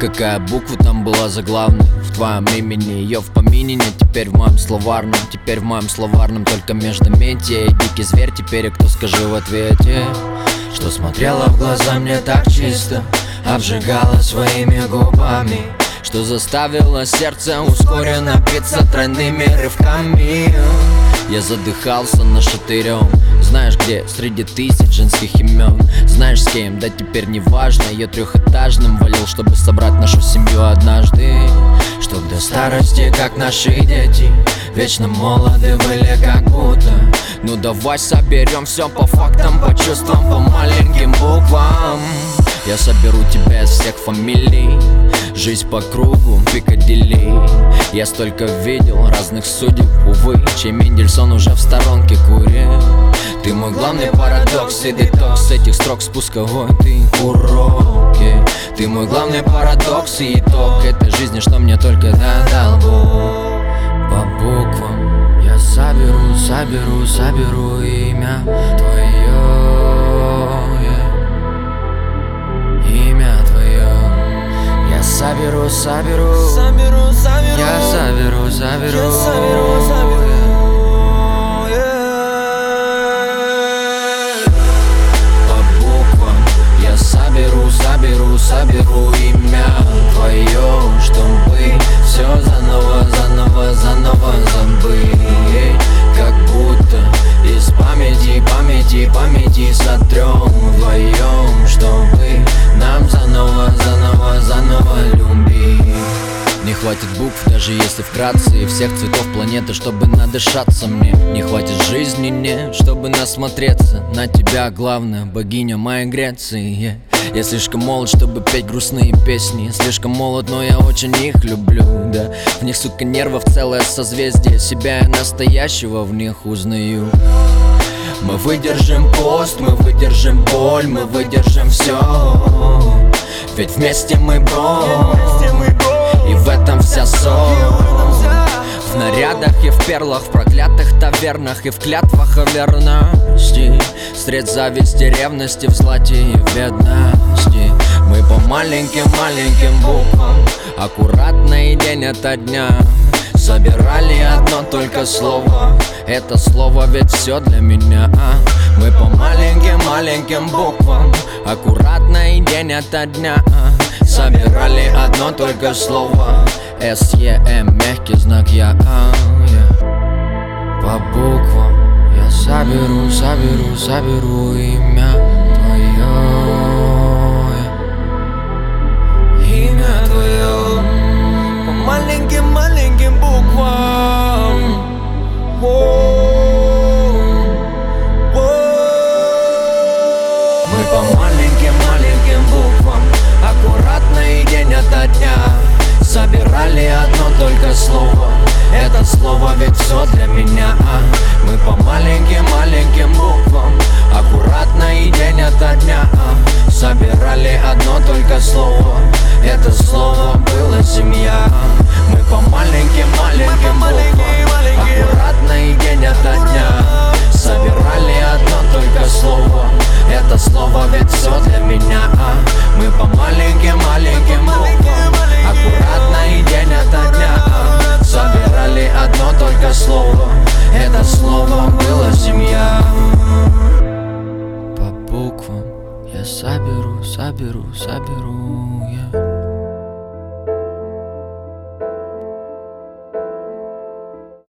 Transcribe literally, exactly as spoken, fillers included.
Какая буква там была заглавной в твоем имени? Ее в помине нет теперь в моем словарном. Теперь в моем словарном только междометие. Дикий зверь теперь, и кто скажи в ответе? Что смотрела в глаза мне так чисто, обжигала своими губами, что заставило сердце ускоренно биться тройными рывками. Я задыхался нашатырем, знаешь где, среди тысяч женских имен. Знаешь с кем, да теперь не важно. Я трехэтажным валил, чтобы собрать нашу семью однажды. Чтоб до старости, как наши дети, вечно молоды были как будто. Ну давай соберем все по фактам, по чувствам, по маленьким буквам. Я соберу тебя из всех фамилий, жизнь по кругу, Пикадилли. Я столько видел разных судеб, увы, чей Мендельсон уже в сторонке курит. Ты мой главный парадокс и детокс этих строк спусковой, ты уроки. Ты мой главный парадокс и итог этой жизни, что мне только додал Бог. По буквам я соберу, соберу, соберу имя твое, имя твое. Я соберу, соберу, Соберу, соберу, я соберу, соберу, я соберу, соберу. Соберу, соберу, соберу имя твое, чтобы все заново, заново, заново забыть. Как будто из памяти, памяти, памяти сотрем вдвоем, чтобы нам заново, заново, заново любить. Не хватит букв, даже если вкратце, и всех цветов планеты, чтобы надышаться мне. Не хватит жизни, нет, чтобы насмотреться на тебя, главная богиня моей Греции. Я слишком молод, чтобы петь грустные песни. Слишком молод, но я очень их люблю, да. В них, сука, нервов целое созвездие. Себя и настоящего в них узнаю. Мы выдержим пост, мы выдержим боль, мы выдержим все. Ведь вместе мы бро, и в этом вся соль. В нарядах и в перлах, в проклятых тавернах и в клятвах о верности. Средь зависти, ревности, в злате и в бедности. Мы по маленьким-маленьким буквам, аккуратно и день ото дня, собирали одно только слово. Это слово ведь все для меня. Мы по маленьким-маленьким буквам, аккуратно и день ото дня, собирали одно только слово. С-Е-М, мягкий знак я, а, yeah. По буквам я соберу, соберу, соберу имя твое, yeah. Имя твое. По маленьким-маленьким буквам. Мы по маленьким-маленьким буквам, аккуратно и день ото дня, собирали одно только слово. Это слово ведь все для меня. Мы по маленьким-маленьким буквам, аккуратно и день ото дня, собирали одно только слово. Это слово было семья. Мы по маленьким-маленьким буквам, аккуратно и день ото дня, собирали одно только слово. Это слово ведь все для меня. Мы по маленьким-маленьким буквам, аккуратно и день ото дня, собирали одно только слово. Это слово было семья. По буквам я соберу, соберу, соберу